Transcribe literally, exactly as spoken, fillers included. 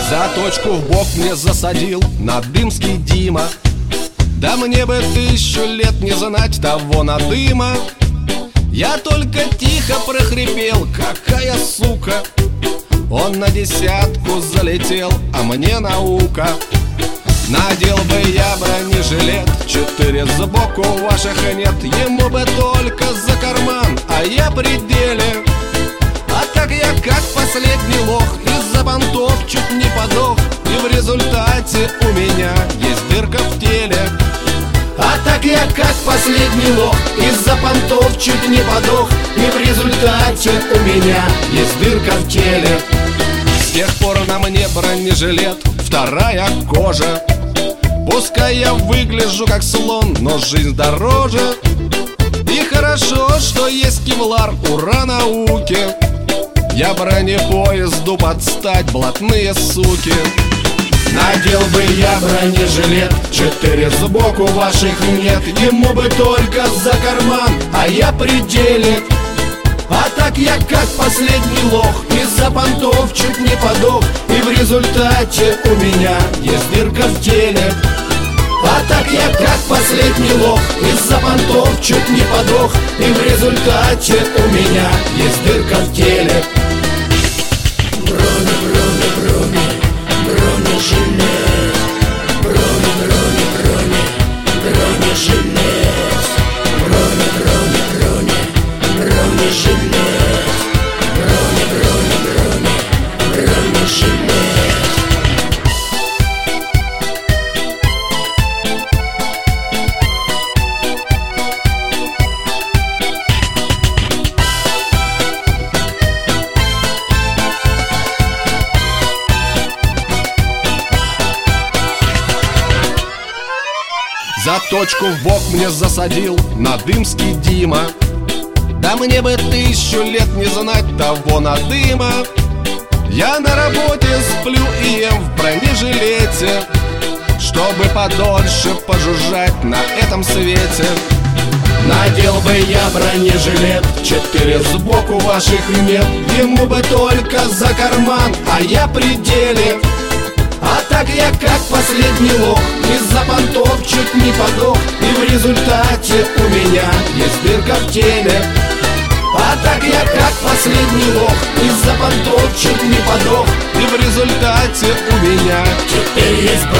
Заточку в бок мне засадил надымский Дима. Да мне бы тысячу лет не знать того надыма. Я только тихо прохрипел: какая сука! Он на десятку залетел, а мне наука. Надел бы я бронежилет, четыре сбоку ваших нет. Ему бы только за карман, а я при деле. А так я как последний лох, из-за понтов чуть не подох. И в результате у меня есть дырка в теле. А так я как последний лох, из-за понтов чуть не подох. И в результате у меня есть дырка в теле. С тех пор на мне бронежилет, вторая кожа. Пускай я выгляжу как слон, но жизнь дороже. И хорошо, что есть кевлар, ура науке. Я бронепоезду подстать, блатные суки. Надел бы я бронежилет, четыре сбоку ваших нет. Ему бы только за карман, а я при деле. А так я как последний лох, из-за понтов чуть не подох. И в результате у меня есть дырка в теле. А так я как последний лох, из-за понтов чуть не подох. И в результате у меня есть дырка в теле. Броня, броня, броня, бронежилет. Броня, броня, броня, бронежилет. Броня, броня, броня, бронежилет. Броня, броня, броня, бронежилет. Заточку в бок мне засадил надымский Дима. Да мне бы тысячу лет не знать того надыма. Я на работе сплю и ем в бронежилете, чтобы подольше пожужжать на этом свете. Надел бы я бронежилет, четыре сбоку ваших нет. Ему бы только за карман, а я при деле. А так я как последний лох, из-за понтов чуть не подох. И в результате у меня есть дырка в теле. А так я как последний лох, из-за понтов чуть не подох. И в результате у меня теперь есть